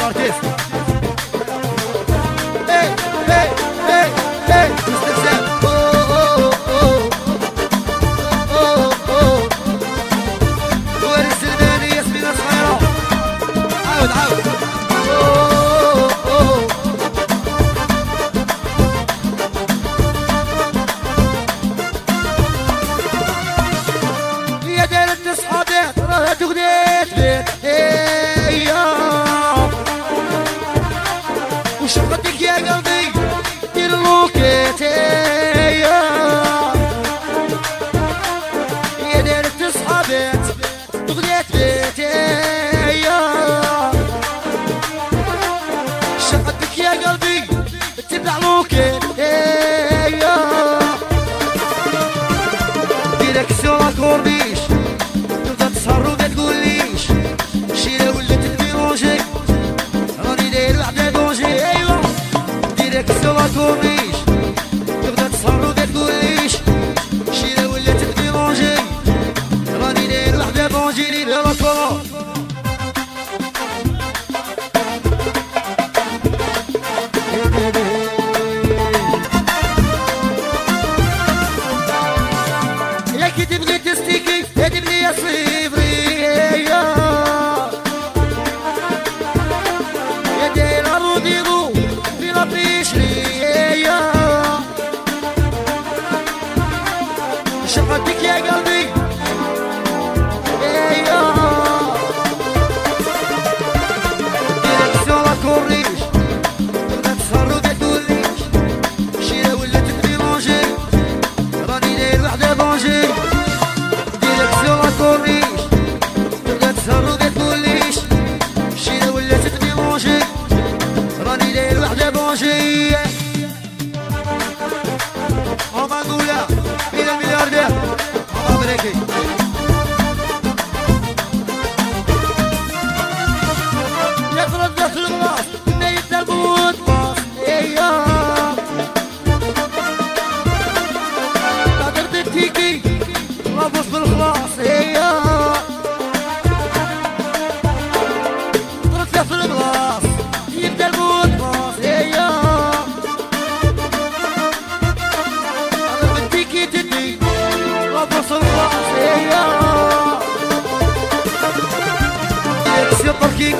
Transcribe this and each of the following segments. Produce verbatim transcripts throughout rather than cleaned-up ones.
وشفتك يا قلبي دير لوكيتي يا ديرت صحابات تغديت بيتي شفتك يا قلبي تبع لوكيتي ديركسيون لا كورنيش تبدا تسهر وما تقوليش شيله ولات تميلونجي راني داير وحده دونجي ايوا ديريكسيون لا كورنيش تبدا تسهر وما تقوليش شيله ولات تميلونجي راني داير وحده دونجي لي لا كورو يا كي تبغي تستيكي يا تبغي يا صفري يا داير روديرو في لا بيشري شفتك يا قلبي ديريكسيون لا كورنيش تبدا تسهر وما تقوليش شيله ولات تميلونجي راني داير وحده بونجي ديريكسيون لا كورنيش تبدا تسهر وما تقوليش شيله ولات تميلونجي راني داير وحده بونجي هما نقولها إلى الملياردير هما بريكي يضرب ذات الغلاس ما يتربط باص ايا قادر تتيكي لابوس بالخلاص ايا ضرب ذات الغلاس يبدا الموت باص ايا قادر تتيكي تدي لابوس الخلاص ايا ديريكسيون باركينغ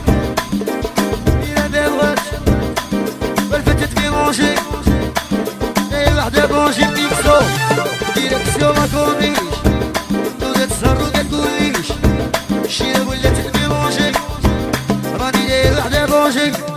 ميلونجي اي وحده بونجي بيكسو ديريكسيون لا كورنيش تبدا تسهر وما تقوليش شيله ولات ميلونجي راني داير وحده بونجي